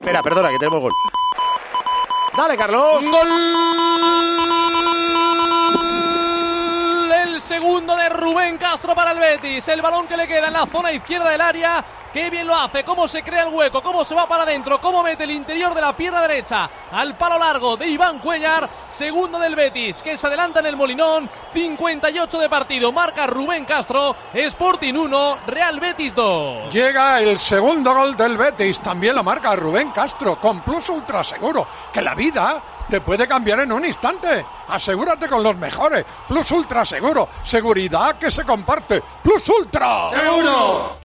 Espera, perdona, que tenemos gol. Dale, Carlos. ¡Gol! El segundo de Rubén Castro para el Betis. El balón que le queda en la zona izquierda del área. Qué bien lo hace, cómo se crea el hueco, cómo se va para adentro, cómo mete el interior de la pierna derecha al palo largo de Iván Cuéllar. Segundo del Betis, que se adelanta en el Molinón. 58 de partido, marca Rubén Castro. Sporting 1, Real Betis 2. Llega el segundo gol del Betis, también lo marca Rubén Castro, con Plus Ultra Seguro, que la vida te puede cambiar en un instante. Asegúrate con los mejores. Plus Ultra Seguro, seguridad que se comparte. Plus Ultra. ¡Seguro!